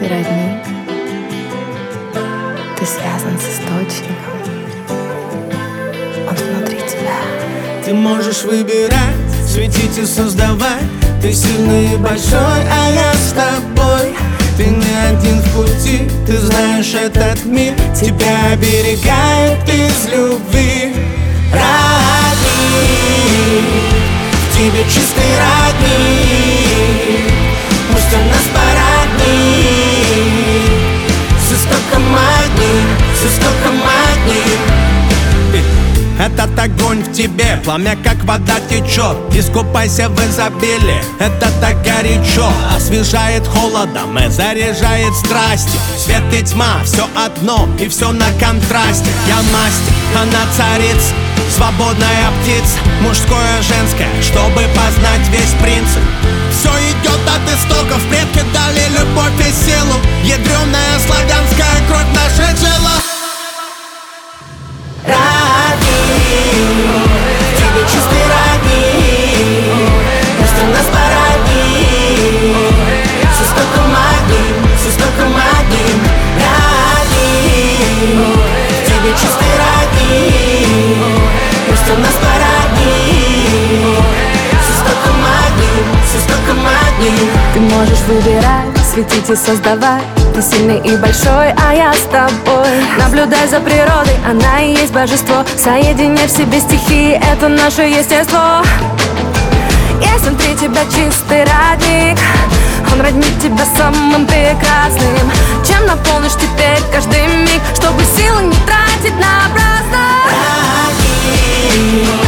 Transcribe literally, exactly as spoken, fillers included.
ты родник, ты связан с источником, он внутри тебя. Ты можешь выбирать, светить и создавать. Ты сильный и большой, а я с тобой. Ты не один в пути, ты знаешь этот мир тебя оберегает из любви. Родник, в тебе чистый родник, пусть он нас породнит. С истоком магии, с истоком магии. Этот огонь в тебе, пламя как вода течет. Искупайся в изобилии, это так горячо. Освежает холодом и заряжает страстью. Свет и тьма, все одно и все на контрасте. Я мастер, она царица, свободная птица, мужское, женское, чтобы познать весь принцип. Все идет от истоков, предки дали любовь и силу. Ядреная славянская кровь, наше тело. Чистый родник, пусть он нас породнит. С истоком магии, с истоком магии. Родник, в тебе чистый родник, пусть он нас породнит. С истоком магии, с истоком магии. Ты можешь выбирать, светить и создавать. Ты сильный и большой, а я с тобой. Наблюдай за природой, она и есть божество. Соединяй в себе стихии, это наше естество. Есть внутри тебя чистый родник, он роднит тебя самым прекрасным. Чем наполнишь теперь каждый миг, чтобы силы не тратить напрасно. Родник.